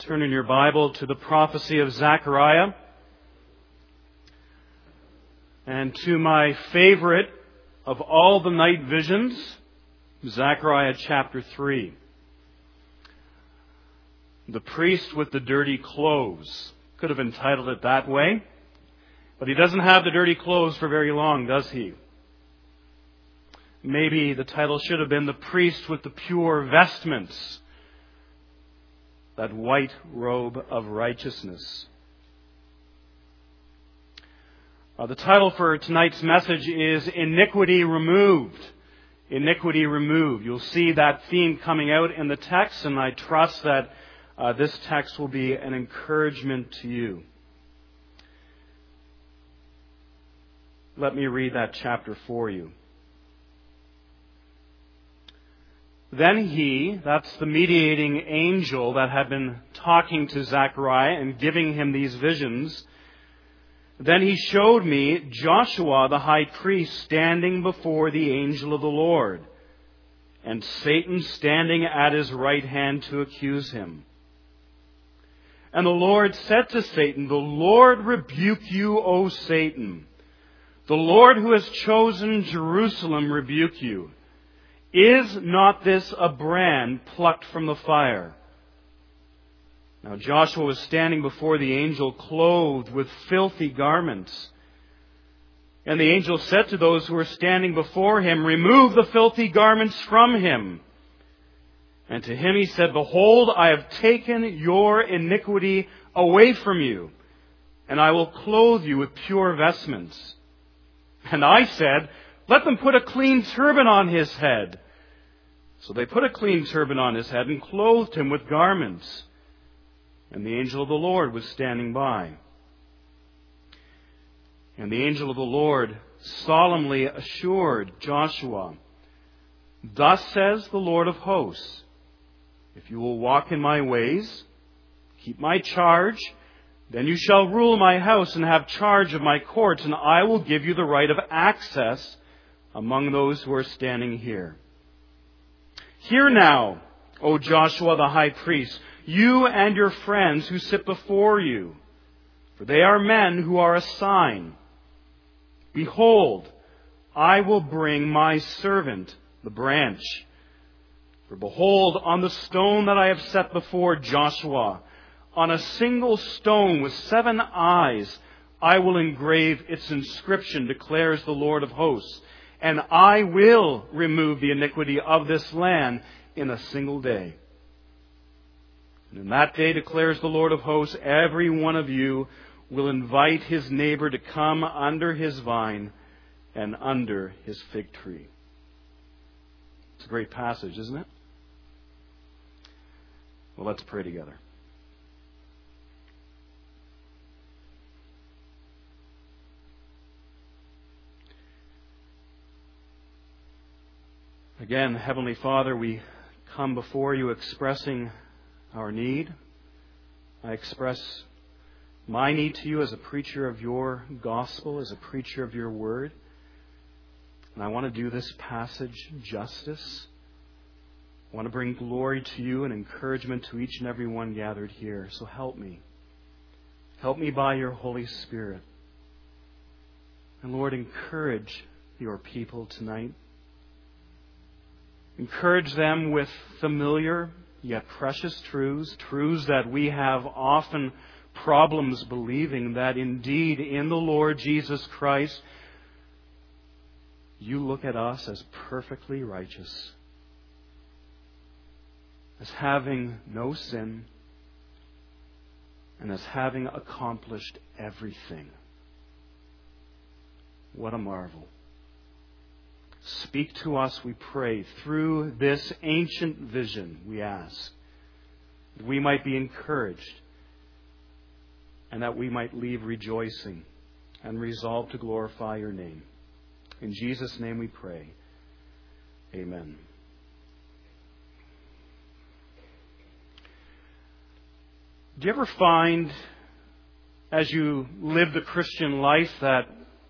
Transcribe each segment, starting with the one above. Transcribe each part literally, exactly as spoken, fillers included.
Turn in your Bible to the prophecy of Zechariah and to my favorite of all the night visions, Zechariah chapter three. The priest with the dirty clothes. Could have entitled it that way, but he doesn't have the dirty clothes for very long, does he? Maybe the title should have been The Priest with the Pure Vestments, that white robe of righteousness. Uh, the title for tonight's message is Iniquity Removed. Iniquity Removed. You'll see that theme coming out in the text, and I trust that uh, this text will be an encouragement to you. Let me read that chapter for you. Then he, that's the mediating angel that had been talking to Zechariah and giving him these visions, then he showed me Joshua the high priest standing before the angel of the Lord, and Satan standing at his right hand to accuse him. And the Lord said to Satan, "The Lord rebuke you, O Satan. The Lord who has chosen Jerusalem rebuke you. Is not this a brand plucked from the fire?" Now Joshua was standing before the angel, clothed with filthy garments. And the angel said to those who were standing before him, "Remove the filthy garments from him." And to him he said, "Behold, I have taken your iniquity away from you, and I will clothe you with pure vestments." And I said, "Let them put a clean turban on his head." So they put a clean turban on his head and clothed him with garments. And the angel of the Lord was standing by. And the angel of the Lord solemnly assured Joshua, "Thus says the Lord of hosts, if you will walk in my ways, keep my charge, then you shall rule my house and have charge of my courts, and I will give you the right of access among those who are standing here. Hear now, O Joshua the high priest, you and your friends who sit before you, for they are men who are a sign. Behold, I will bring my servant, the branch. For behold, on the stone that I have set before Joshua, on a single stone with seven eyes, I will engrave its inscription, declares the Lord of hosts. And I will remove the iniquity of this land in a single day. And in that day, declares the Lord of hosts, every one of you will invite his neighbor to come under his vine and under his fig tree." It's a great passage, isn't it? Well, let's pray together. Again, Heavenly Father, we come before you expressing our need. I express my need to you as a preacher of your gospel, as a preacher of your word. And I want to do this passage justice. I want to bring glory to you and encouragement to each and every one gathered here. So help me. Help me by your Holy Spirit. And Lord, encourage your people tonight. Encourage them with familiar yet precious truths, truths that we have often problems believing, that indeed in the Lord Jesus Christ, you look at us as perfectly righteous, as having no sin, and as having accomplished everything. What a marvel. Speak to us, we pray, through this ancient vision, we ask, that we might be encouraged and that we might leave rejoicing and resolved to glorify your name. In Jesus' name we pray. Amen. Do you ever find, as you live the Christian life, that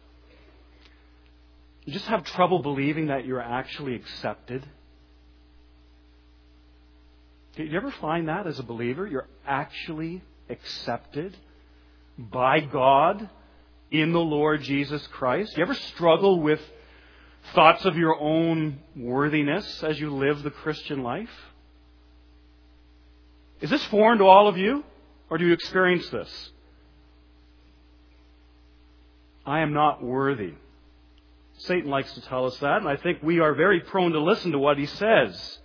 you just have trouble believing that you're actually accepted? Did you ever find that as a believer? You're actually accepted by God in the Lord Jesus Christ? Do you ever struggle with thoughts of your own worthiness as you live the Christian life? Is this foreign to all of you? Or do you experience this? I am not worthy. Satan likes to tell us that, and I think we are very prone to listen to what he says.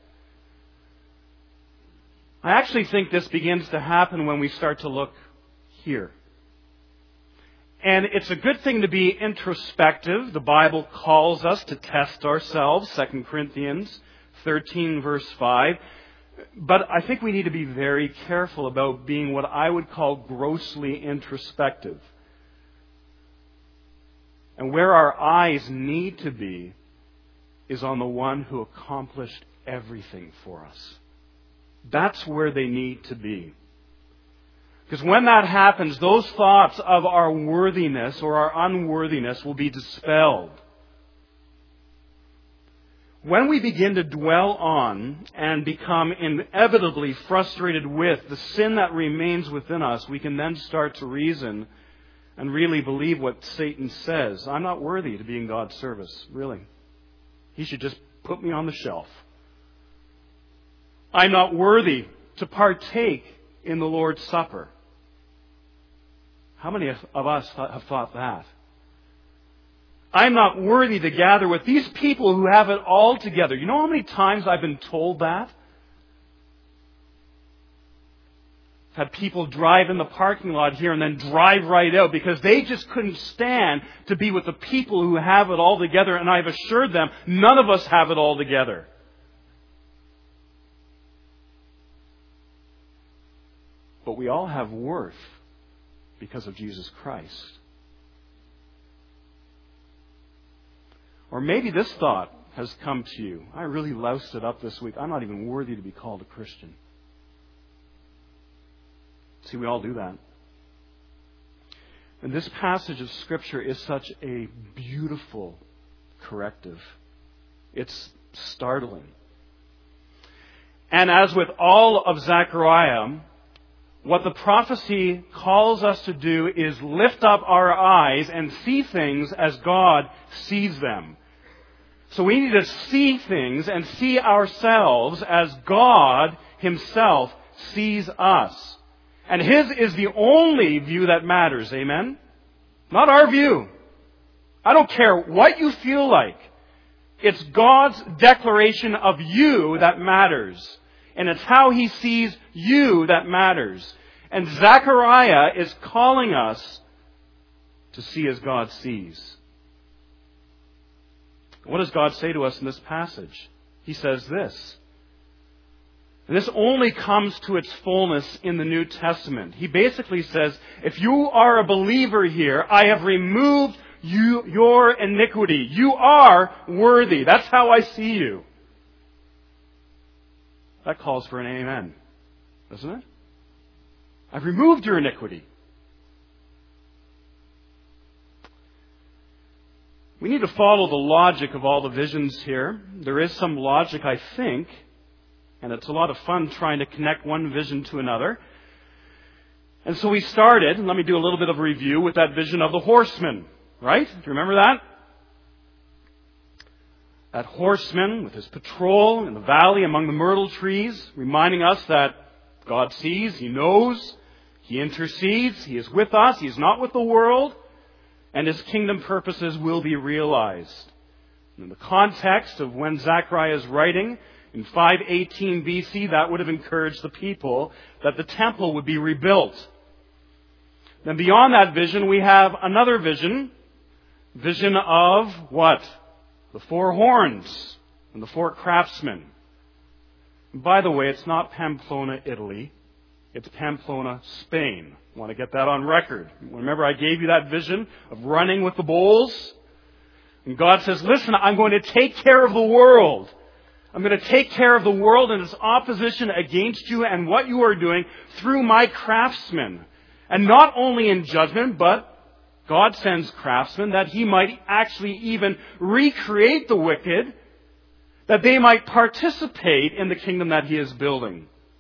I actually think this begins to happen when we start to look here. And it's a good thing to be introspective. The Bible calls us to test ourselves, Second Corinthians thirteen, verse five. But I think we need to be very careful about being what I would call grossly introspective. And where our eyes need to be is on the one who accomplished everything for us. That's where they need to be. Because when that happens, those thoughts of our worthiness or our unworthiness will be dispelled. When we begin to dwell on and become inevitably frustrated with the sin that remains within us, we can then start to reason and really believe what Satan says. I'm not worthy to be in God's service, really. He should just put me on the shelf. I'm not worthy to partake in the Lord's Supper. How many of us have thought that? I'm not worthy to gather with these people who have it all together. You know how many times I've been told that? I've had people drive in the parking lot here and then drive right out because they just couldn't stand to be with the people who have it all together. And I've assured them, none of us have it all together. But we all have worth because of Jesus Christ. Or maybe this thought has come to you. I really loused it up this week. I'm not even worthy to be called a Christian. See, we all do that. And this passage of Scripture is such a beautiful corrective. It's startling. And as with all of Zechariah, what the prophecy calls us to do is lift up our eyes and see things as God sees them. So we need to see things and see ourselves as God Himself sees us. And His is the only view that matters, amen? Not our view. I don't care what you feel like. It's God's declaration of you that matters. And it's how He sees you that matters. And Zechariah is calling us to see as God sees. What does God say to us in this passage? He says this. And this only comes to its fullness in the New Testament. He basically says, if you are a believer here, I have removed you, your iniquity. You are worthy. That's how I see you. That calls for an amen, doesn't it? I've removed your iniquity. We need to follow the logic of all the visions here. There is some logic, I think, and it's a lot of fun trying to connect one vision to another. And so we started, let me do a little bit of a review with that vision of the horseman, right? Do you remember that? That horseman with his patrol in the valley among the myrtle trees, reminding us that God sees, He knows, He intercedes, He is with us, He is not with the world, and His kingdom purposes will be realized. In the context of when Zechariah is writing, in five eighteen B C, that would have encouraged the people that the temple would be rebuilt. Then beyond that vision, we have another vision, vision of what? The four horns and the four craftsmen. And by the way, it's not Pamplona, Italy. It's Pamplona, Spain. I want to get that on record. Remember I gave you that vision of running with the bulls? And God says, listen, I'm going to take care of the world. I'm going to take care of the world and its opposition against you and what you are doing through my craftsmen. And not only in judgment, but God sends craftsmen that He might actually even recreate the wicked, that they might participate in the kingdom that He is building.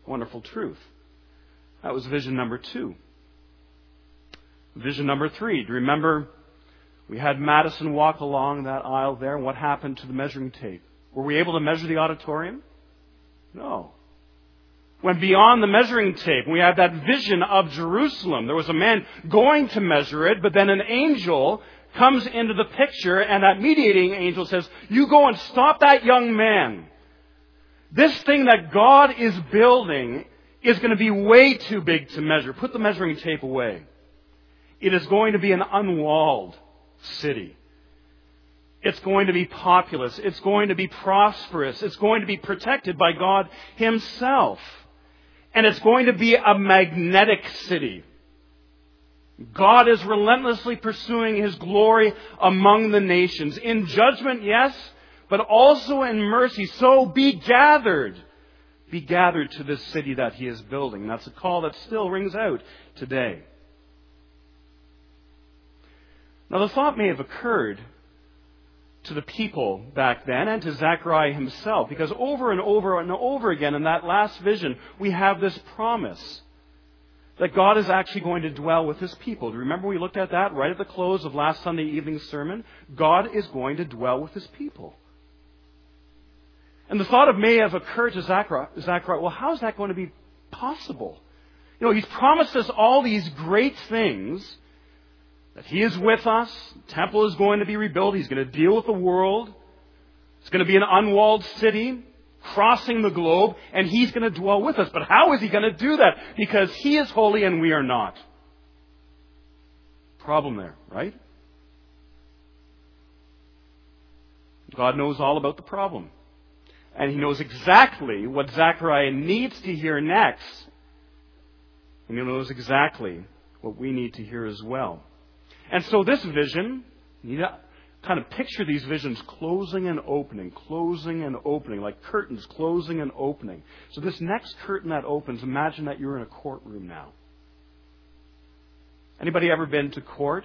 wonderful truth. That was vision number two. Vision number three. Do you remember we had Madison walk along that aisle there, and what happened to the measuring tape? Were we able to measure the auditorium? No. Went beyond the measuring tape. We had that vision of Jerusalem. There was a man going to measure it, but then an angel comes into the picture, and that mediating angel says, you go and stop that young man. This thing that God is building is going to be way too big to measure. Put the measuring tape away. It is going to be an unwalled city. It's going to be populous. It's going to be prosperous. It's going to be protected by God Himself. And it's going to be a magnetic city. God is relentlessly pursuing His glory among the nations. In judgment, yes, but also in mercy. So be gathered. Be gathered to this city that He is building. That's a call that still rings out today. Now, the thought may have occurred to the people back then and to Zechariah himself, because over and over and over again in that last vision, we have this promise that God is actually going to dwell with His people. Do you remember we looked at that right at the close of last Sunday evening's sermon? God is going to dwell with His people. And the thought of may have occurred to Zechariah, Zechariah, well, how is that going to be possible? You know, He's promised us all these great things, that He is with us, the temple is going to be rebuilt, He's going to deal with the world, it's going to be an unwalled city, crossing the globe, and He's going to dwell with us. But how is He going to do that? Because He is holy and we are not. Problem there, right? God knows all about the problem. And He knows exactly what Zechariah needs to hear next. And He knows exactly what we need to hear as well. And so this vision, you know, kind of picture these visions closing and opening, closing and opening, like curtains closing and opening. So this next curtain that opens, imagine that you're in a courtroom now. Anybody ever been to court?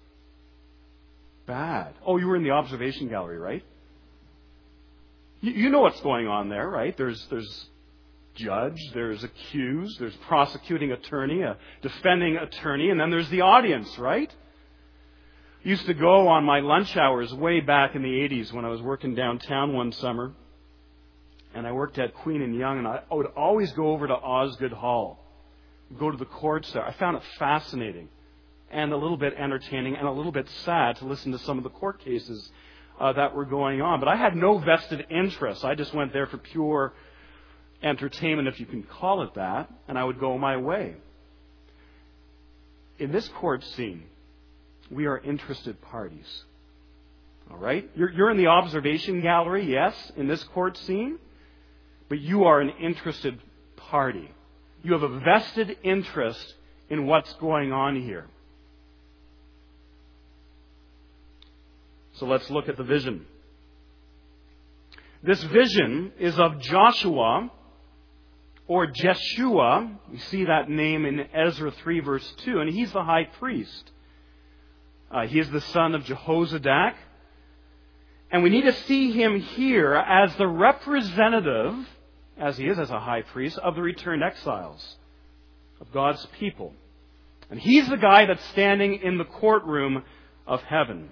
Bad. Oh, you were in the observation gallery, right? You, you know what's going on there, right? There's there's judge, there's accused, there's prosecuting attorney, a defending attorney, and then there's the audience, right? Used to go on my lunch hours way back in the eighties when I was working downtown one summer. And I worked at Queen and Yonge, and I would always go over to Osgoode Hall. Go to the courts there. I found it fascinating and a little bit entertaining and a little bit sad to listen to some of the court cases uh, that were going on. But I had no vested interest. I just went there for pure entertainment, if you can call it that, and I would go my way. In this court scene, we are interested parties. All right? You're, you're in the observation gallery, yes, in this court scene, but you are an interested party. You have a vested interest in what's going on here. So let's look at the vision. This vision is of Joshua, or Jeshua. You see that name in Ezra three, verse two, and he's the high priest. Uh, he is the son of Jehozadak. And we need to see him here as the representative, as he is as a high priest, of the returned exiles, of God's people. And he's the guy that's standing in the courtroom of heaven.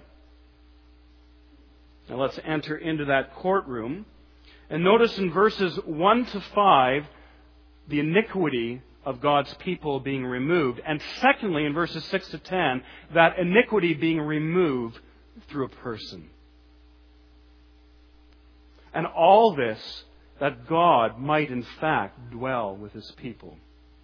Now let's enter into that courtroom. And notice in verses one to five, the iniquity of God's people being removed. And secondly, in verses six to ten, that iniquity being removed through a person. And all this that God might in fact dwell with His people.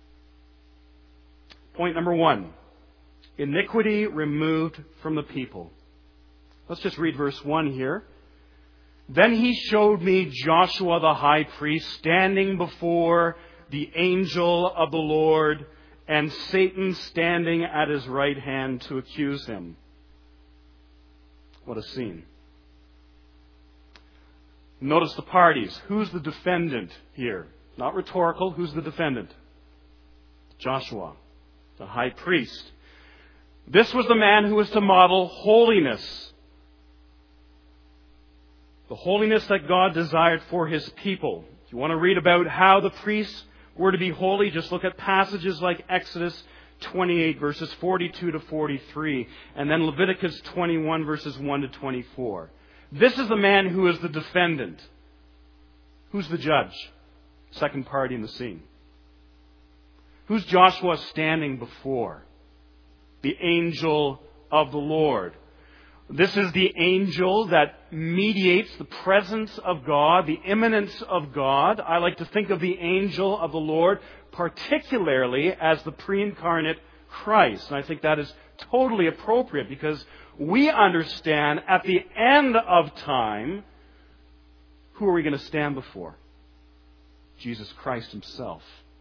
Point number one. Iniquity removed from the people. Let's just read verse one here. Then He showed me Joshua the high priest standing before the angel of the Lord, and Satan standing at his right hand to accuse him. What a scene. Notice the parties. Who's the defendant here? Not rhetorical. Who's the defendant? Joshua, the high priest. This was the man who was to model holiness. The holiness that God desired for His people. If you want to read about how the priests we're to be holy, just look at passages like Exodus twenty-eight, verses forty-two to forty-three, and then Leviticus twenty-one, verses one to twenty-four. This is the man who is the defendant. Who's the judge? Second party in the scene. Who's Joshua standing before? The angel of the Lord. This is the angel that mediates the presence of God, the immanence of God. I like to think of the angel of the Lord particularly as the pre-incarnate Christ. And I think that is totally appropriate because we understand at the end of time, who are we going to stand before? Jesus Christ himself.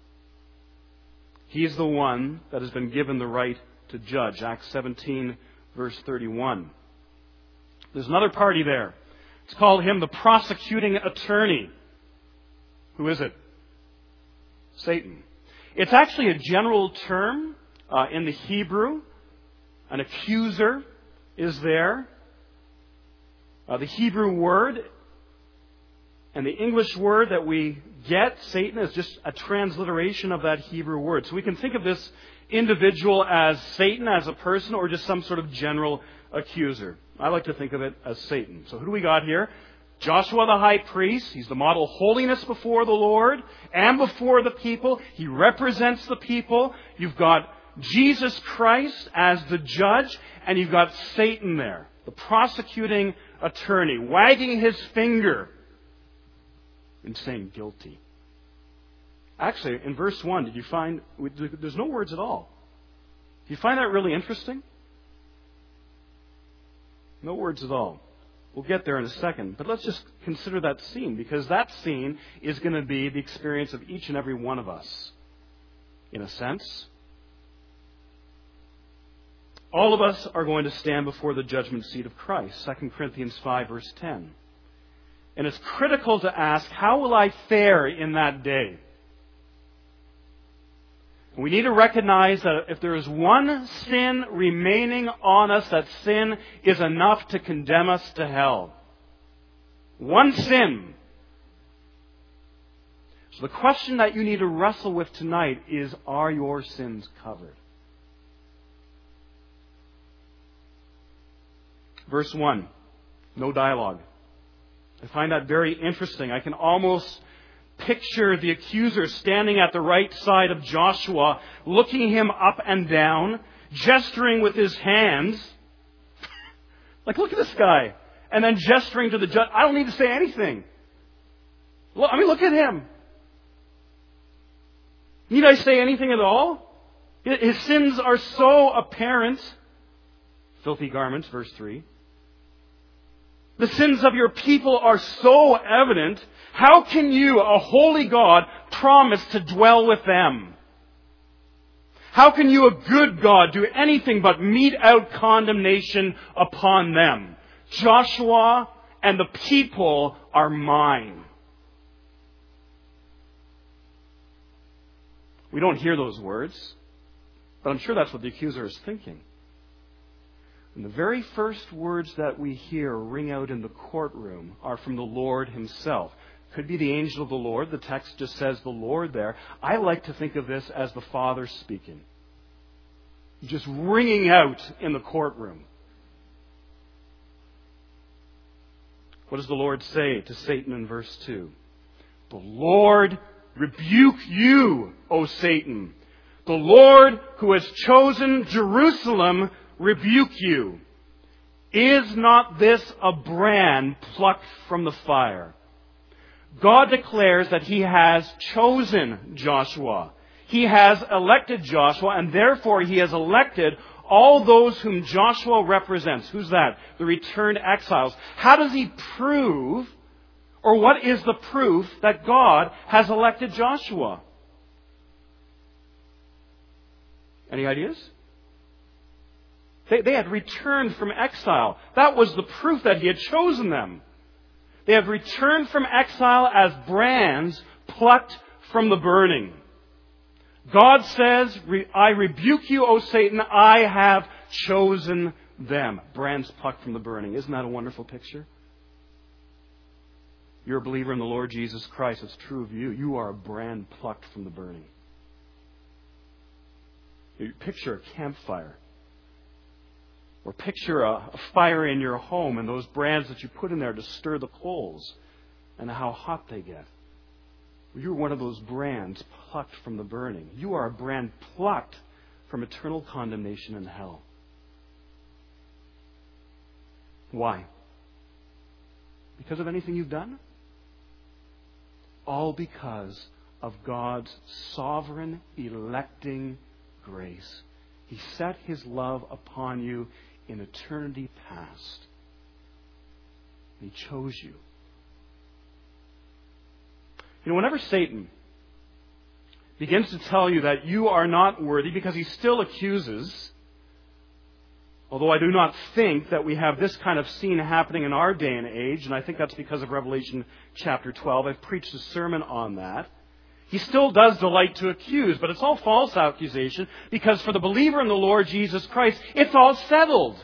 He is the one that has been given the right to judge. Acts seventeen, verse thirty-one. There's another party there. It's called him the prosecuting attorney. Who is it? Satan. It's actually a general term uh, in the Hebrew. An accuser is there. Uh, the Hebrew word and the English word that we get, Satan, is just a transliteration of that Hebrew word. So we can think of this individual as Satan, as a person, or just some sort of general accuser. I like to think of it as Satan. So who do we got here? Joshua the high priest. He's the model of holiness before the Lord and before the people. He represents the people. You've got Jesus Christ as the judge, and you've got Satan there, the prosecuting attorney, wagging his finger and saying guilty. Actually, in verse one, did you find, there's no words at all. Do you find that really interesting? No words at all. We'll get there in a second. But let's just consider that scene, because that scene is going to be the experience of each and every one of us, in a sense. All of us are going to stand before the judgment seat of Christ. Second Corinthians five, verse ten. And it's critical to ask, how will I fare in that day? We need to recognize that if there is one sin remaining on us, that sin is enough to condemn us to hell. One sin. So the question that you need to wrestle with tonight is, are your sins covered? Verse one, no dialogue. I find that very interesting. I can almost picture the accuser standing at the right side of Joshua, looking him up and down, gesturing with his hands. Like, look at this guy. And then gesturing to the judge. I don't need to say anything. Look, I mean, look at him. Need I say anything at all? His sins are so apparent. Filthy garments, verse three. The sins of your people are so evident. How can you, a holy God, promise to dwell with them? How can you, a good God, do anything but mete out condemnation upon them? Joshua and the people are mine. We don't hear those words, but I'm sure that's what the accuser is thinking. And the very first words that we hear ring out in the courtroom are from the Lord himself. Could be the angel of the Lord. The text just says the Lord there. I like to think of this as the Father speaking. Just ringing out in the courtroom. What does the Lord say to Satan in verse two? The Lord rebuke you, O Satan. The Lord who has chosen Jerusalem rebuke you. Is not this a brand plucked from the fire? God declares that He has chosen Joshua. He has elected Joshua, and therefore He has elected all those whom Joshua represents. Who's that? The returned exiles. How does He prove, or what is the proof that God has elected Joshua? Any ideas? They, they had returned from exile. That was the proof that He had chosen them. They have returned from exile as brands plucked from the burning. God says, I rebuke you, O Satan, I have chosen them. Brands plucked from the burning. Isn't that a wonderful picture? you're a believer in the Lord Jesus Christ, it's true of you. You are a brand plucked from the burning. You picture a campfire. Or picture a, a fire in your home and those brands that you put in there to stir the coals and how hot they get. You're one of those brands plucked from the burning. You are a brand plucked from eternal condemnation in hell. Why? Because of anything you've done? All because of God's sovereign electing grace. He set His love upon you in eternity past. He chose you. You know, whenever Satan begins to tell you that you are not worthy, because he still accuses, although I do not think that we have this kind of scene happening in our day and age, and I think that's because of Revelation chapter twelve. I've preached a sermon on that. He still does delight to accuse, but it's all false accusation, because for the believer in the Lord Jesus Christ, it's all settled.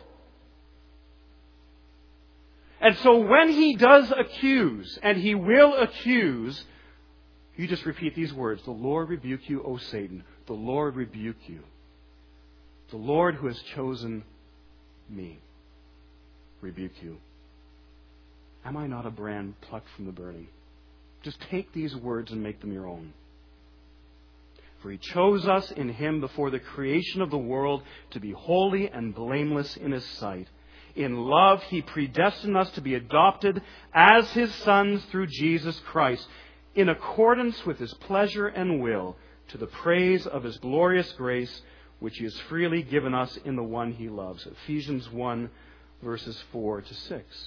And so when he does accuse, and he will accuse, you just repeat these words: the Lord rebuke you, O Satan. The Lord rebuke you. The Lord who has chosen me rebuke you. Am I not a brand plucked from the burning? Just take these words and make them your own. For He chose us in Him before the creation of the world to be holy and blameless in His sight. In love, He predestined us to be adopted as His sons through Jesus Christ, in accordance with His pleasure and will, to the praise of His glorious grace, which He has freely given us in the one He loves. Ephesians one, verses four to six.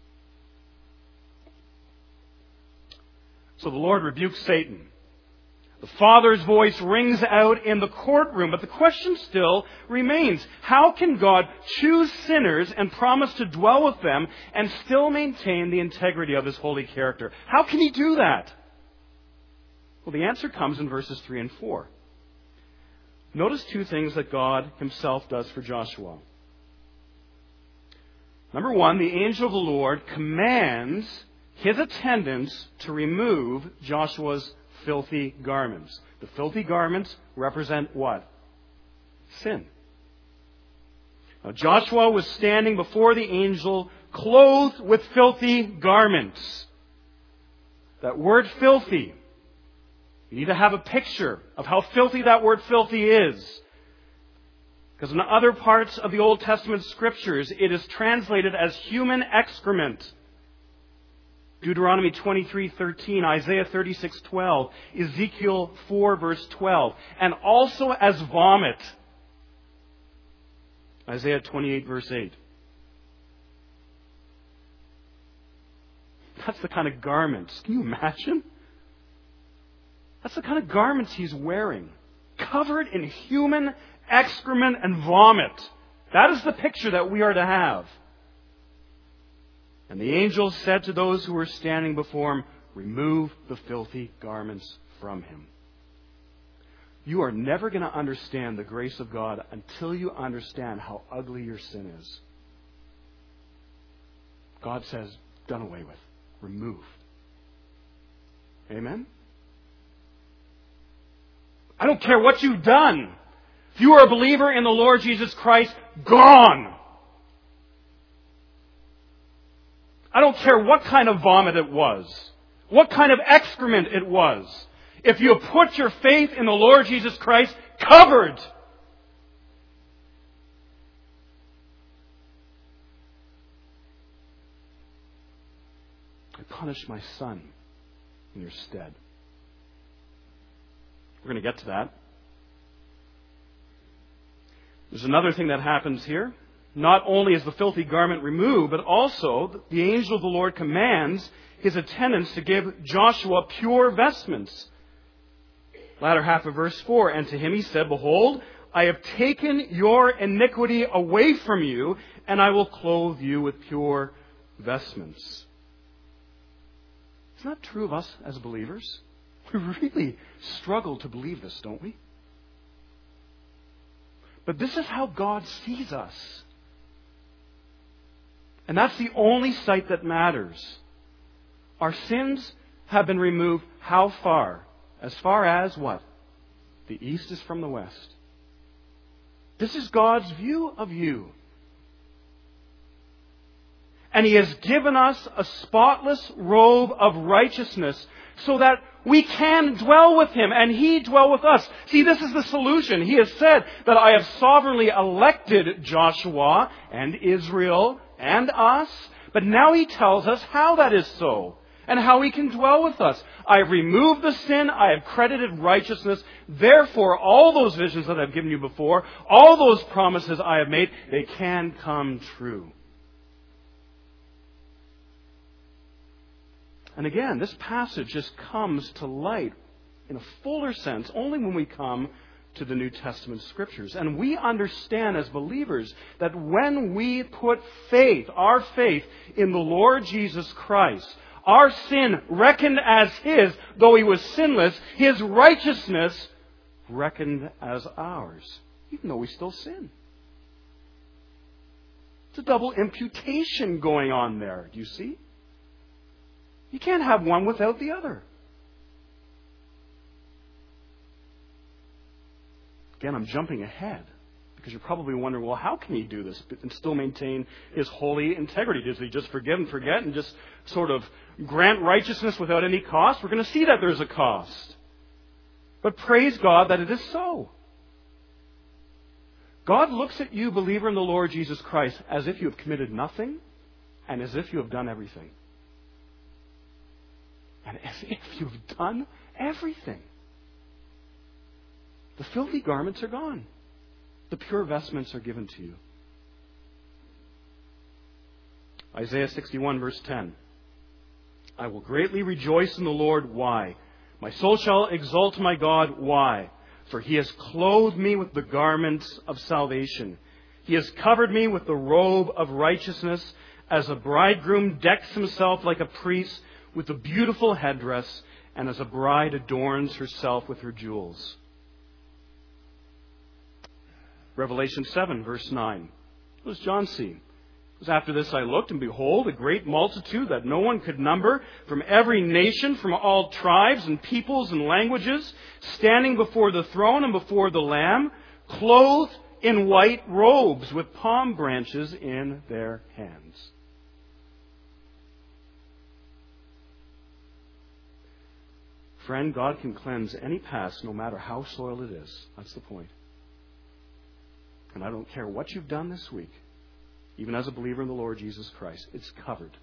So the Lord rebukes Satan. The Father's voice rings out in the courtroom, but the question still remains: how can God choose sinners and promise to dwell with them and still maintain the integrity of His holy character? How can He do that? Well, the answer comes in verses three and four. Notice two things that God Himself does for Joshua. Number one, the angel of the Lord commands his attendants to remove Joshua's filthy garments. The filthy garments represent what? Sin. Now, Joshua was standing before the angel clothed with filthy garments. That word filthy, you need to have a picture of how filthy that word filthy is. Because in other parts of the Old Testament Scriptures, it is translated as human excrement. Deuteronomy twenty-three thirteen, Isaiah thirty-six twelve, Ezekiel four verse twelve, and also as vomit. Isaiah twenty-eight verse eight. That's the kind of garments. Can you imagine? That's the kind of garments he's wearing. Covered in human excrement and vomit. That is the picture that we are to have. And the angel said to those who were standing before him, remove the filthy garments from him. You are never going to understand the grace of God until you understand how ugly your sin is. God says, done away with. Removed. Amen? I don't care what you've done. If you are a believer in the Lord Jesus Christ, gone. I don't care what kind of vomit it was, what kind of excrement it was. If you put your faith in the Lord Jesus Christ, covered. I punish my son in your stead. We're going to get to that. There's another thing that happens here. Not only is the filthy garment removed, but also the angel of the Lord commands his attendants to give Joshua pure vestments. Latter half of verse four, and to him he said, behold, I have taken your iniquity away from you, and I will clothe you with pure vestments. Isn't that true of us as believers? We really struggle to believe this, don't we? But this is how God sees us. And that's the only sight that matters. Our sins have been removed how far? As far as what? The east is from the west. This is God's view of you. And He has given us a spotless robe of righteousness so that we can dwell with Him and He dwell with us. See, this is the solution. He has said that I have sovereignly elected Joshua and Israel and us. But now He tells us how that is so and how He can dwell with us. I have removed the sin. I have credited righteousness. Therefore, all those visions that I've given you before, all those promises I have made, they can come true. And again, this passage just comes to light in a fuller sense only when we come to the New Testament Scriptures. And we understand as believers that when we put faith, our faith, in the Lord Jesus Christ, our sin reckoned as His, though He was sinless, His righteousness reckoned as ours, even though we still sin. It's a double imputation going on there. Do you see? You can't have one without the other. Again, I'm jumping ahead because you're probably wondering, well, how can He do this and still maintain His holy integrity? Does He just forgive and forget and just sort of grant righteousness without any cost? We're going to see that there's a cost. But praise God that it is so. God looks at you, believer in the Lord Jesus Christ, as if you have committed nothing and as if you have done everything. And as if you've done everything. The filthy garments are gone. The pure vestments are given to you. Isaiah sixty-one verse ten. I will greatly rejoice in the Lord. Why? My soul shall exalt my God. Why? For He has clothed me with the garments of salvation. He has covered me with the robe of righteousness, as a bridegroom decks himself like a priest with a beautiful headdress, and as a bride adorns herself with her jewels. Revelation seven, verse nine. What does John see? It was after this I looked, and behold, a great multitude that no one could number, from every nation, from all tribes and peoples and languages, standing before the throne and before the Lamb, clothed in white robes with palm branches in their hands. Friend, God can cleanse any past, no matter how soiled it is. That's the point. And I don't care what you've done this week, even as a believer in the Lord Jesus Christ, it's covered.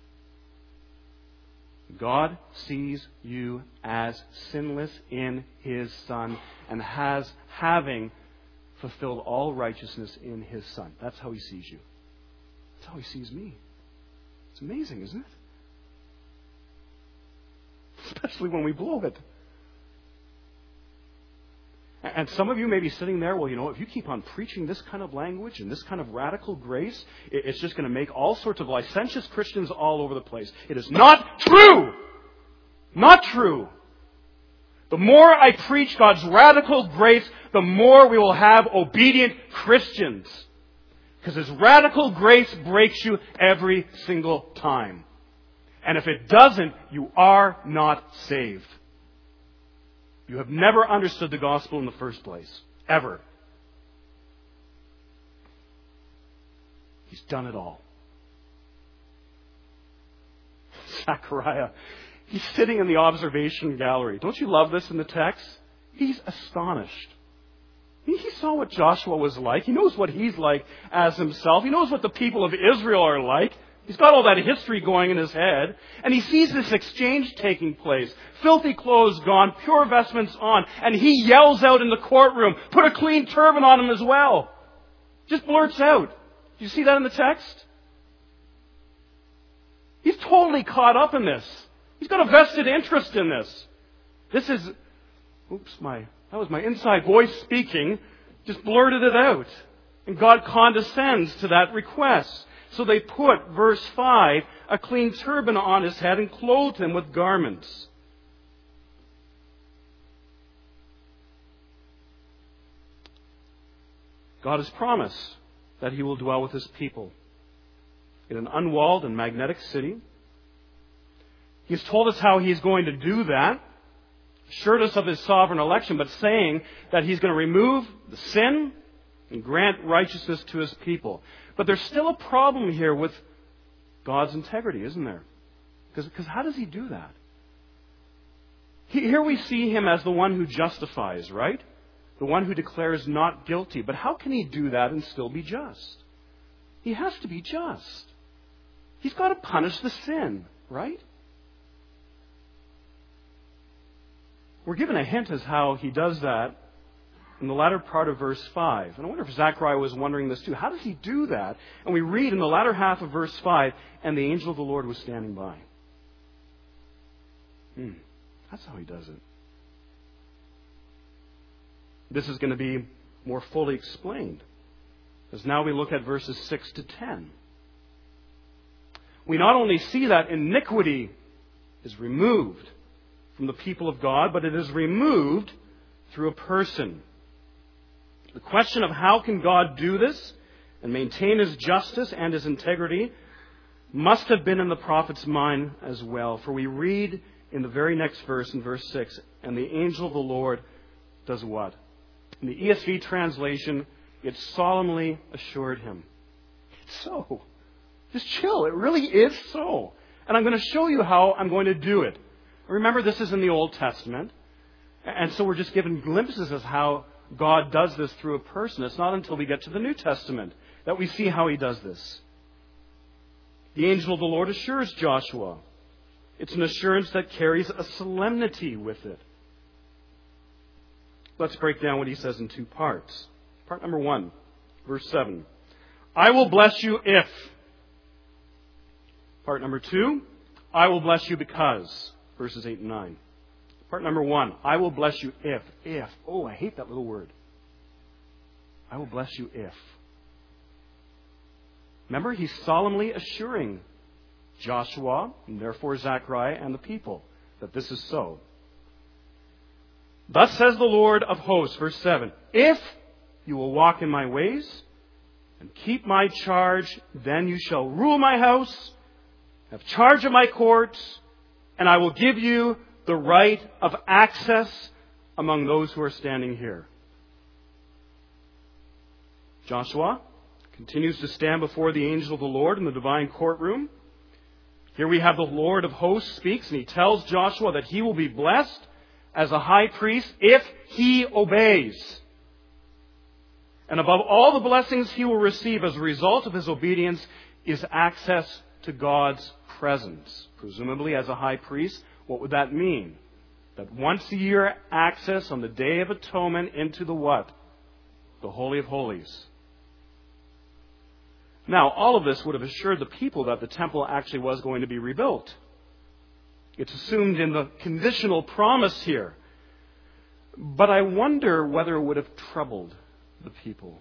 God sees you as sinless in His Son and has having fulfilled all righteousness in His Son. That's how He sees you. That's how He sees me. It's amazing, isn't it? Especially when we blow it. And some of you may be sitting there, well, you know, if you keep on preaching this kind of language and this kind of radical grace, it's just going to make all sorts of licentious Christians all over the place. It is not true! Not true! The more I preach God's radical grace, the more we will have obedient Christians. Because His radical grace breaks you every single time. And if it doesn't, you are not saved. You have never understood the gospel in the first place. Ever. He's done it all. Zechariah, he's sitting in the observation gallery. Don't you love this in the text? He's astonished. He saw what Joshua was like. He knows what he's like as himself. He knows what the people of Israel are like. He's got all that history going in his head. And he sees this exchange taking place. Filthy clothes gone, pure vestments on. And he yells out in the courtroom, put a clean turban on him as well. Just blurts out. Do you see that in the text? He's totally caught up in this. He's got a vested interest in this. This is... Oops, my... That was my inside voice speaking. Just blurted it out. And God condescends to that request. So they put, verse five, a clean turban on his head and clothed him with garments. God has promised that He will dwell with His people in an unwalled and magnetic city, He's told us how He's going to do that, assured us of His sovereign election, but saying that He's going to remove the sin and grant righteousness to His people. But there's still a problem here with God's integrity, isn't there? Because how does He do that? Here we see Him as the one who justifies, right? The one who declares not guilty. But how can He do that and still be just? He has to be just. He's got to punish the sin, right? We're given a hint as how He does that in the latter part of verse five. And I wonder if Zechariah was wondering this too. How does He do that? And we read in the latter half of verse five, and the angel of the Lord was standing by. Hmm. That's how He does it. This is going to be more fully explained, as now we look at verses six to ten. We not only see that iniquity is removed from the people of God, but it is removed through a person. The question of how can God do this and maintain His justice and His integrity must have been in the prophet's mind as well. For we read in the very next verse, in verse six, and the angel of the Lord does what? In the E S V translation, it solemnly assured him. It's so. Just chill. It really is so. And I'm going to show you how I'm going to do it. Remember, this is in the Old Testament. And so we're just given glimpses of how God does this through a person. It's not until we get to the New Testament that we see how He does this. The angel of the Lord assures Joshua. It's an assurance that carries a solemnity with it. Let's break down what he says in two parts. Part number one, verse seven. I will bless you if. Part number two, I will bless you because. Verses eight and nine. Part number one, I will bless you if. If. Oh, I hate that little word. I will bless you if. Remember, he's solemnly assuring Joshua, and therefore Zechariah and the people, that this is so. Thus says the Lord of hosts, verse seven, if you will walk in my ways and keep my charge, then you shall rule my house, have charge of my courts, and I will give you the right of access among those who are standing here. Joshua continues to stand before the angel of the Lord in the divine courtroom. Here we have the Lord of hosts speaks, and he tells Joshua that he will be blessed as a high priest if he obeys. And above all the blessings he will receive as a result of his obedience is access to God's presence. Presumably as a high priest, what would that mean? That once a year access on the Day of Atonement into the what? The Holy of Holies. Now, all of this would have assured the people that the temple actually was going to be rebuilt. It's assumed in the conditional promise here. But I wonder whether it would have troubled the people.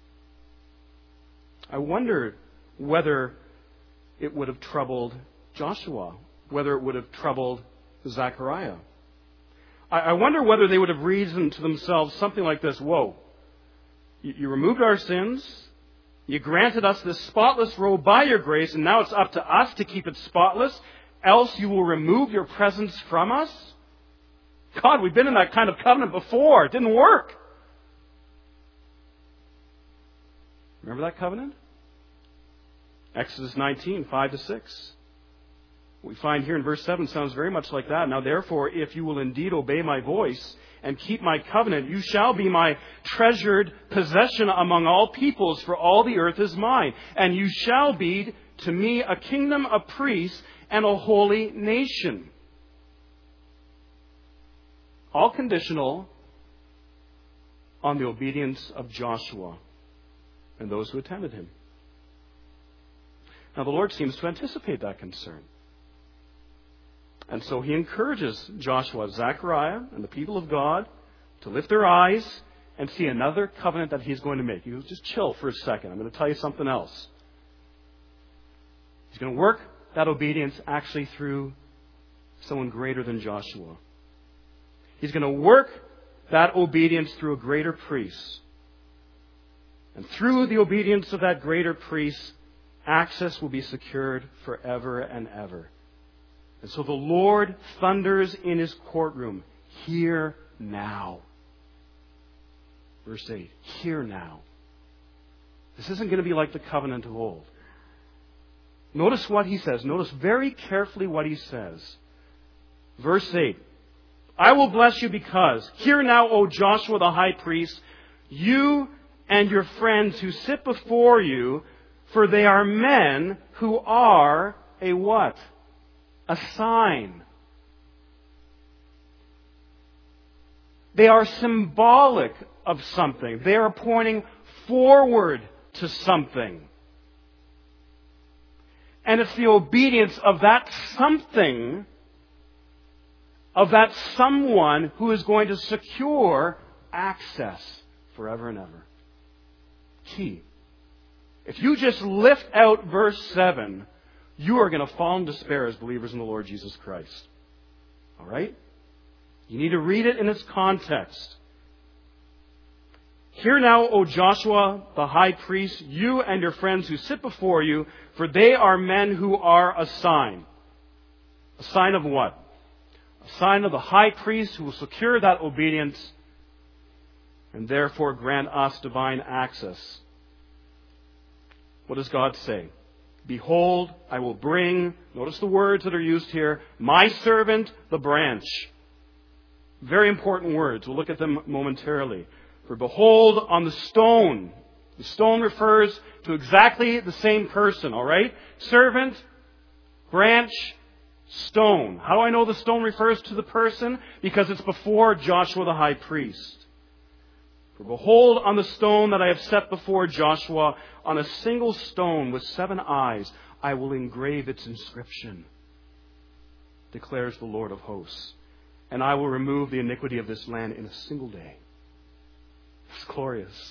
I wonder whether it would have troubled Joshua, whether it would have troubled Zechariah. I, I wonder whether they would have reasoned to themselves something like this. Whoa, you, you removed our sins, you granted us this spotless robe by your grace, and now it's up to us to keep it spotless, else you will remove your presence from us? God, we've been in that kind of covenant before. It didn't work. Remember that covenant? Exodus nineteen, five to six. What we find here in verse seven sounds very much like that. Now therefore, if you will indeed obey my voice and keep my covenant, you shall be my treasured possession among all peoples, for all the earth is mine. And you shall be to me a kingdom of priests and a holy nation. All conditional on the obedience of Joshua and those who attended him. Now the Lord seems to anticipate that concern. And so he encourages Joshua, Zechariah, and the people of God to lift their eyes and see another covenant that he's going to make. You just chill for a second. I'm going to tell you something else. He's going to work that obedience actually through someone greater than Joshua. He's going to work that obedience through a greater priest. And through the obedience of that greater priest, access will be secured forever and ever. And so the Lord thunders in his courtroom, hear now. Verse eight, hear now. This isn't going to be like the covenant of old. Notice what he says. Notice very carefully what he says. Verse eight, I will bless you because, hear now, O Joshua the high priest, you and your friends who sit before you, for they are men who are a what? A sign. They are symbolic of something. They are pointing forward to something. And it's the obedience of that something, of that someone who is going to secure access forever and ever. Key. If you just lift out verse seven, you are going to fall in despair as believers in the Lord Jesus Christ. All right? You need to read it in its context. Hear now, O Joshua, the high priest, you and your friends who sit before you, for they are men who are a sign. A sign of what? A sign of the high priest who will secure that obedience and therefore grant us divine access. What does God say? Behold, I will bring, notice the words that are used here, my servant, the branch. Very important words. We'll look at them momentarily. For behold, on the stone. The stone refers to exactly the same person, all right? Servant, branch, stone. How do I know the stone refers to the person? Because it's before Joshua the high priest. For behold, on the stone that I have set before Joshua, on a single stone with seven eyes, I will engrave its inscription, declares the Lord of hosts. And I will remove the iniquity of this land in a single day. It's glorious.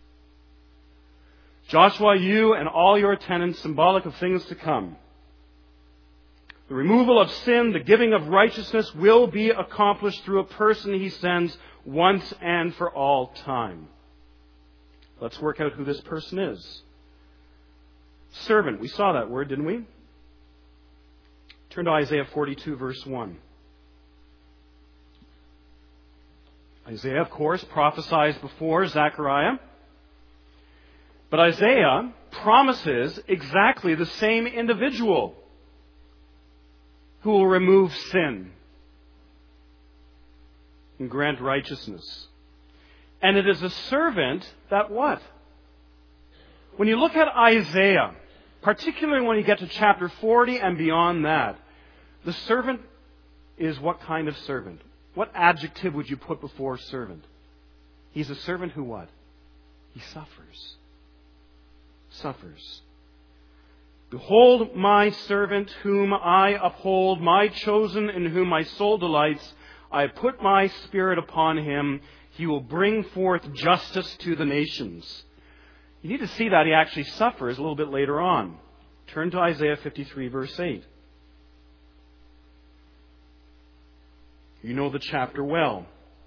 Joshua, you and all your attendants, symbolic of things to come. The removal of sin, the giving of righteousness will be accomplished through a person he sends once and for all time. Let's work out who this person is. Servant. We saw that word, didn't we? Turn to Isaiah forty-two, verse one. Isaiah, of course, prophesies before Zechariah. But Isaiah promises exactly the same individual who will remove sin and grant righteousness. And it is a servant that what? When you look at Isaiah, particularly when you get to chapter forty and beyond that, the servant is what kind of servant? What adjective would you put before servant? He's a servant who what? He suffers. Suffers. Behold my servant whom I uphold, my chosen in whom my soul delights. I put my spirit upon him. He will bring forth justice to the nations. You need to see that he actually suffers a little bit later on. Turn to Isaiah fifty-three, verse eight. You know the chapter well.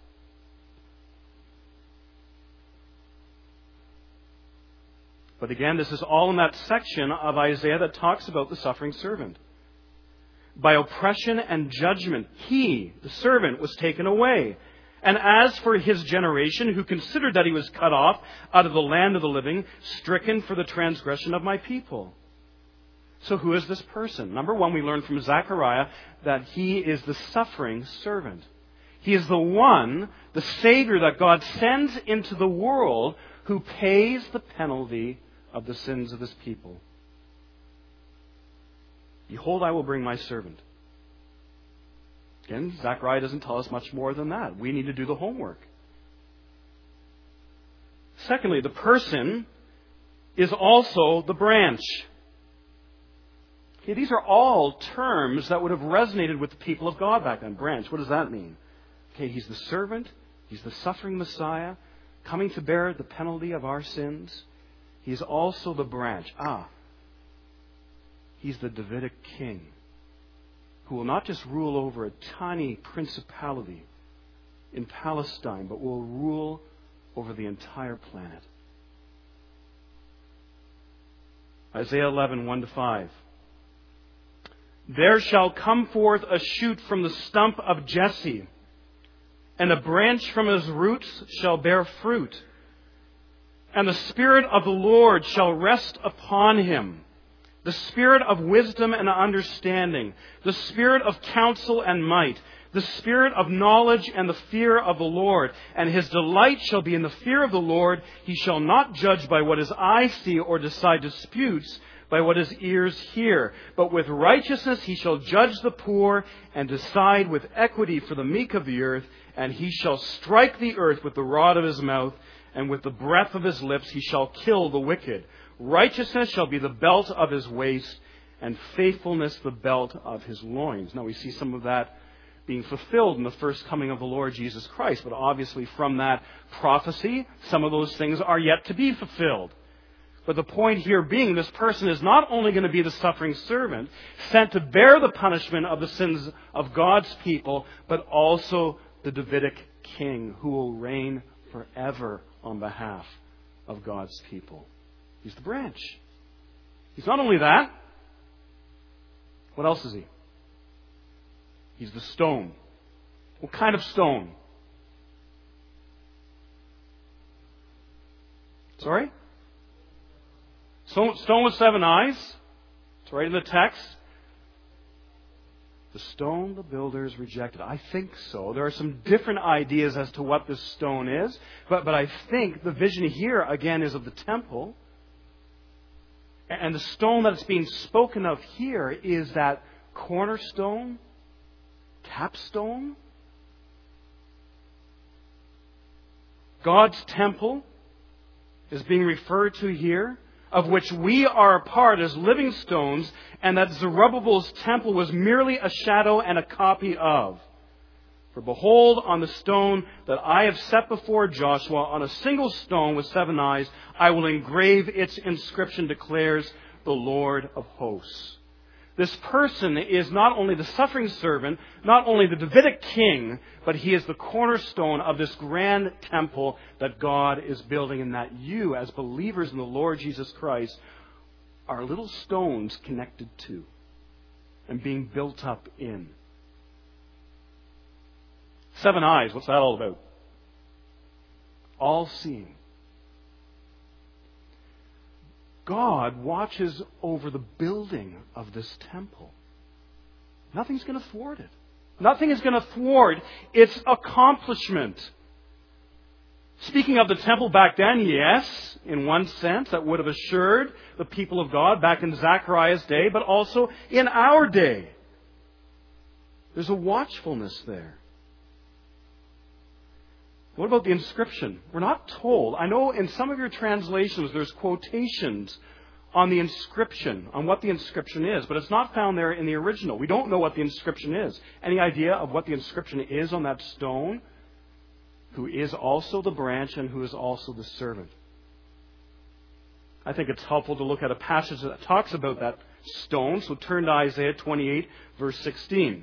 But again, this is all in that section of Isaiah that talks about the suffering servant. By oppression and judgment, he, the servant, was taken away. And as for his generation, who considered that he was cut off out of the land of the living, stricken for the transgression of my people. So who is this person? Number one, we learn from Zechariah that he is the suffering servant. He is the one, the Savior that God sends into the world who pays the penalty of the sins of his people. Behold, I will bring my servant. Again, Zechariah doesn't tell us much more than that. We need to do the homework. Secondly, the person is also the branch. Okay, these are all terms that would have resonated with the people of God back then. Branch, what does that mean? Okay, he's the servant. He's the suffering Messiah, coming to bear the penalty of our sins. He's also the branch. Ah, he's the Davidic king who will not just rule over a tiny principality in Palestine, but will rule over the entire planet. Isaiah eleven, one to five. There shall come forth a shoot from the stump of Jesse, and a branch from his roots shall bear fruit. And the Spirit of the Lord shall rest upon him, the Spirit of wisdom and understanding, the Spirit of counsel and might, the Spirit of knowledge and the fear of the Lord. And his delight shall be in the fear of the Lord. He shall not judge by what his eyes see, or decide disputes by what his ears hear. But with righteousness he shall judge the poor, and decide with equity for the meek of the earth. And he shall strike the earth with the rod of his mouth, and with the breath of his lips he shall kill the wicked. Righteousness shall be the belt of his waist, and faithfulness the belt of his loins. Now we see some of that being fulfilled in the first coming of the Lord Jesus Christ. But obviously from that prophecy, some of those things are yet to be fulfilled. But the point here being, this person is not only going to be the suffering servant, sent to bear the punishment of the sins of God's people, but also the Davidic king who will reign forever on behalf of God's people. He's the branch. He's not only that. What else is he? He's the stone. What kind of stone? Sorry? Stone, stone with seven eyes. It's right in the text. The stone the builders rejected. I think so. There are some different ideas as to what this stone is. But, but I think the vision here, again, is of the temple. And the stone that's being spoken of here is that cornerstone, capstone. God's temple is being referred to here, of which we are a part as living stones, and that Zerubbabel's temple was merely a shadow and a copy of. For behold, on the stone that I have set before Joshua, on a single stone with seven eyes, I will engrave its inscription, declares the Lord of hosts. This person is not only the suffering servant, not only the Davidic king, but he is the cornerstone of this grand temple that God is building, and that you, as believers in the Lord Jesus Christ, are little stones connected to and being built up in. Seven eyes, what's that all about? All-seeing. God watches over the building of this temple. Nothing's going to thwart it. Nothing is going to thwart its accomplishment. Speaking of the temple back then, yes, in one sense, that would have assured the people of God back in Zechariah's day, but also in our day. There's a watchfulness there. What about the inscription? We're not told. I know in some of your translations there's quotations on the inscription, on what the inscription is, but it's not found there in the original. We don't know what the inscription is. Any idea of what the inscription is on that stone? Who is also the branch and who is also the servant. I think it's helpful to look at a passage that talks about that stone. So turn to Isaiah twenty-eight, verse sixteen.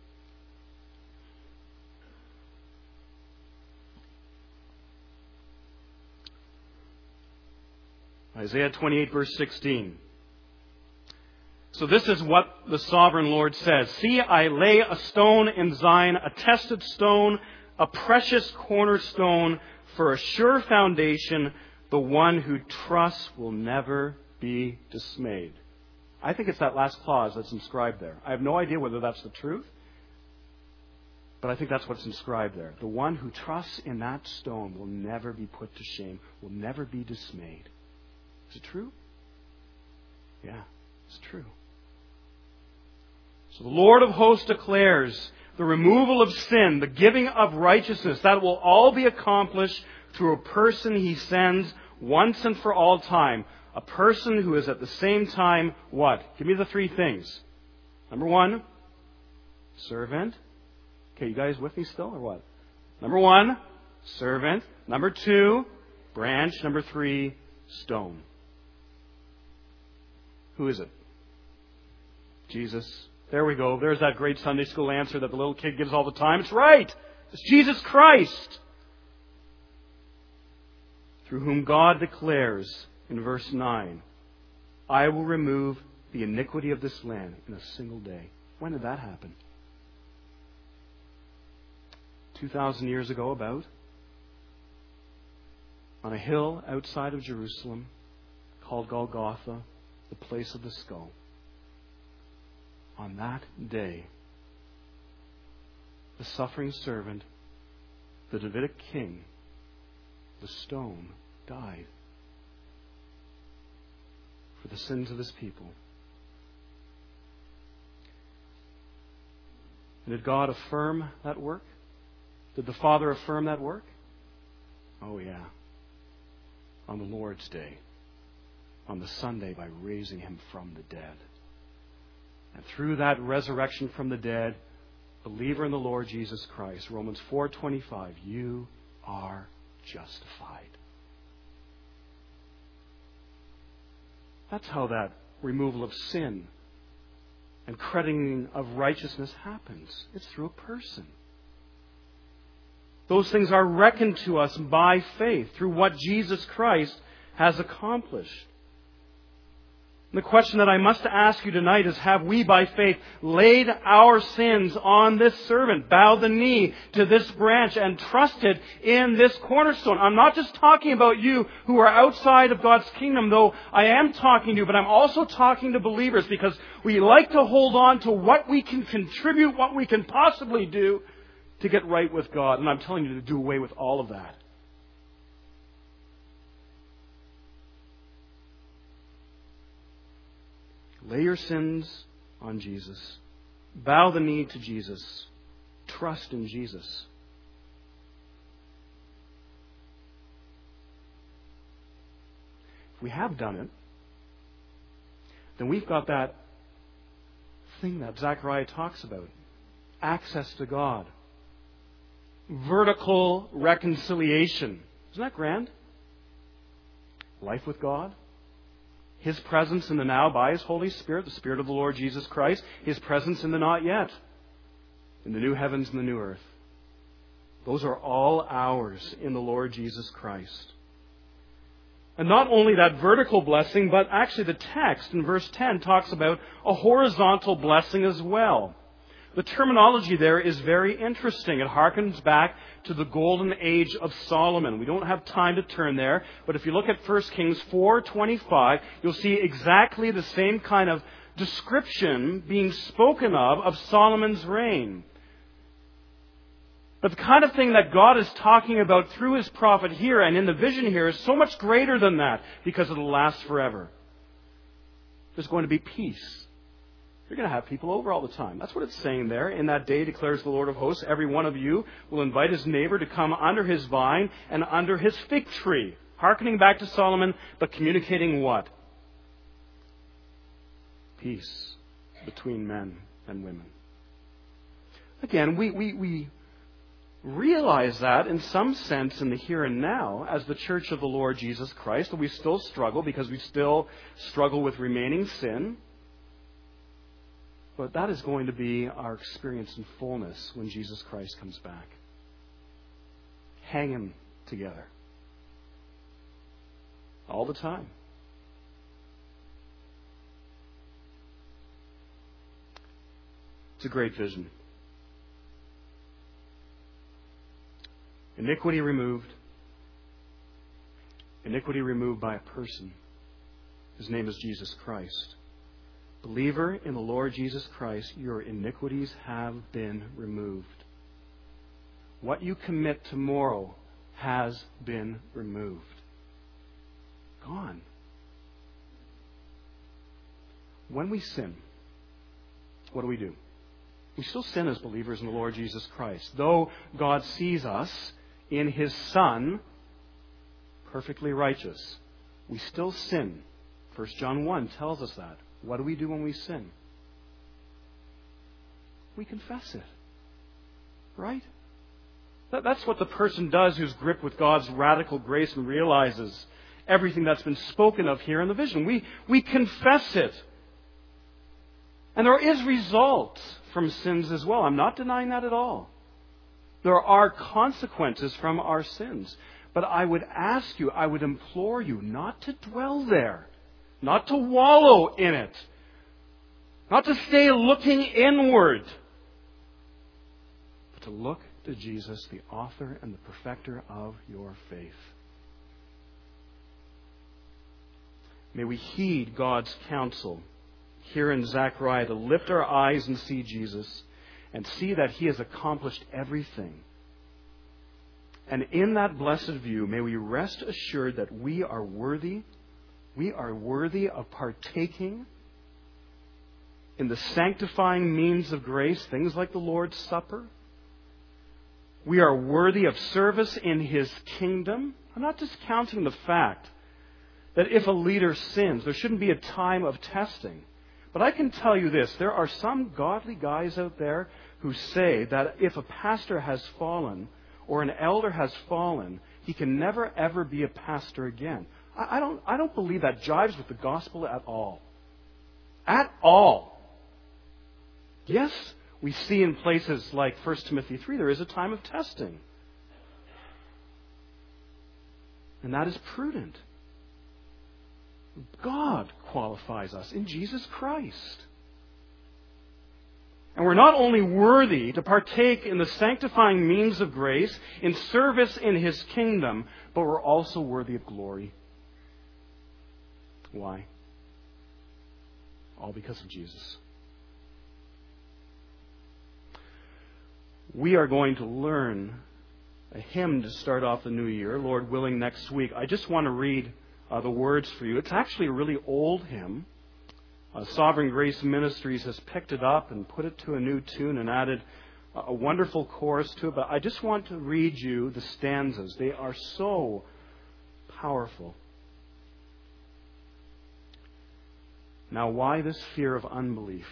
Isaiah twenty-eight, verse sixteen. So this is what the sovereign Lord says. See, I lay a stone in Zion, a tested stone, a precious cornerstone for a sure foundation. The one who trusts will never be dismayed. I think it's that last clause that's inscribed there. I have no idea whether that's the truth, but I think that's what's inscribed there. The one who trusts in that stone will never be put to shame, will never be dismayed. Is it true? Yeah, it's true. So the Lord of hosts declares the removal of sin, the giving of righteousness, that will all be accomplished through a person he sends once and for all time. A person who is at the same time, what? Give me the three things. Number one, servant. Okay, you guys with me still or what? Number one, servant. Number two, branch. Number three, stone. Who is it? Jesus. There we go. There's that great Sunday school answer that the little kid gives all the time. It's right. It's Jesus Christ. Through whom God declares in verse nine, I will remove the iniquity of this land in a single day. When did that happen? Two thousand years ago, about. On a hill outside of Jerusalem called Golgotha, the place of the skull. On that day, the suffering servant, the Davidic king, the stone, died for the sins of his people. And did God affirm that work? Did the Father affirm that work? Oh, yeah. On the Lord's day. On the Sunday, by raising him from the dead. And through that resurrection from the dead, believer in the Lord Jesus Christ, Romans four twenty-five, you are justified. That's how that removal of sin and crediting of righteousness happens. It's through a person. Those things are reckoned to us by faith through what Jesus Christ has accomplished. The question that I must ask you tonight is, have we by faith laid our sins on this servant, bowed the knee to this branch, and trusted in this cornerstone? I'm not just talking about you who are outside of God's kingdom, though I am talking to you, but I'm also talking to believers, because we like to hold on to what we can contribute, what we can possibly do to get right with God. And I'm telling you to do away with all of that. Lay your sins on Jesus. Bow the knee to Jesus. Trust in Jesus. If we have done it, then we've got that thing that Zechariah talks about. Access to God. Vertical reconciliation. Isn't that grand? Life with God. His presence in the now by His Holy Spirit, the Spirit of the Lord Jesus Christ. His presence in the not yet. In the new heavens and the new earth. Those are all ours in the Lord Jesus Christ. And not only that vertical blessing, but actually the text in verse ten talks about a horizontal blessing as well. The terminology there is very interesting. It harkens back to the golden age of Solomon. We don't have time to turn there, but if you look at First Kings four twenty-five, you'll see exactly the same kind of description being spoken of of Solomon's reign. But the kind of thing that God is talking about through His prophet here and in the vision here is so much greater than that, because it'll last forever. There's going to be peace. You're going to have people over all the time. That's what it's saying there. In that day, declares the Lord of hosts, every one of you will invite his neighbor to come under his vine and under his fig tree. Hearkening back to Solomon, but communicating what? Peace between men and women. Again, we, we, we realize that in some sense in the here and now as the church of the Lord Jesus Christ. But we still struggle because we still struggle with remaining sin. But that is going to be our experience in fullness when Jesus Christ comes back. Hanging together. All the time. It's a great vision. Iniquity removed. Iniquity removed by a person. His name is Jesus Christ. Believer in the Lord Jesus Christ, your iniquities have been removed. What you commit tomorrow has been removed. Gone. When we sin, what do we do? We still sin as believers in the Lord Jesus Christ. Though God sees us in His Son, perfectly righteous, we still sin. First John one tells us that. What do we do when we sin? We confess it. Right? That, that's what the person does who's gripped with God's radical grace and realizes everything that's been spoken of here in the vision. We, we confess it. And there is results from sins as well. I'm not denying that at all. There are consequences from our sins. But I would ask you, I would implore you not to dwell there. Not to wallow in it, Not to stay looking inward, but to look to Jesus, the author and the perfecter of your faith. May we heed God's counsel here in Zechariah to lift our eyes and see Jesus and see that He has accomplished everything. And in that blessed view, may we rest assured that we are worthy, we are worthy of partaking in the sanctifying means of grace, things like the Lord's Supper. We are worthy of service in His kingdom. I'm not discounting the fact that if a leader sins, there shouldn't be a time of testing. But I can tell you this, there are some godly guys out there who say that if a pastor has fallen or an elder has fallen, he can never ever be a pastor again. I, I don't, I don't believe that jives with the gospel at all. At all. Yes, we see in places like First Timothy three, there is a time of testing. And that is prudent. God qualifies us in Jesus Christ. And we're not only worthy to partake in the sanctifying means of grace, in service in His kingdom, but we're also worthy of glory. Why? All because of Jesus. We are going to learn a hymn to start off the new year, Lord willing, next week. I just want to read uh, the words for you. It's actually a really old hymn. Uh, Sovereign Grace Ministries has picked it up and put it to a new tune and added a, a wonderful chorus to it. But I just want to read you the stanzas. They are so powerful. Now, why this fear of unbelief?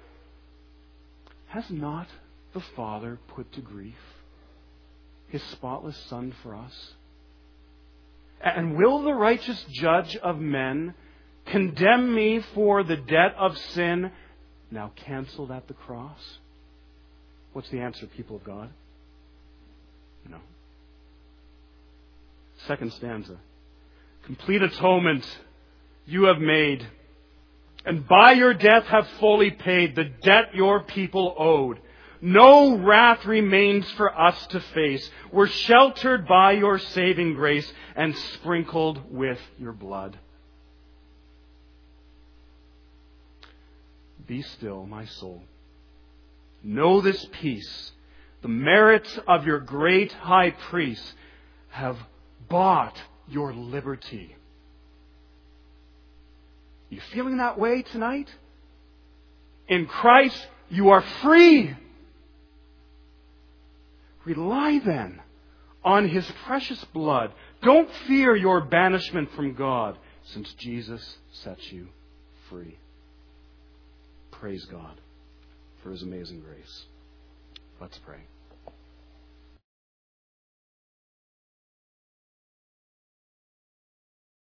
Has not the Father put to grief His spotless Son for us? And will the righteous judge of men condemn me for the debt of sin now cancelled at the cross? What's the answer, people of God? No. Second stanza. Complete atonement you have made, and by your death have fully paid the debt your people owed. No wrath remains for us to face. We're sheltered by your saving grace and sprinkled with your blood. Be still, my soul. Know this peace. The merits of your great high priest have bought your liberty. You feeling that way tonight? In Christ, you are free. Rely then on His precious blood. Don't fear your banishment from God, since Jesus sets you free. Praise God for His amazing grace. Let's pray.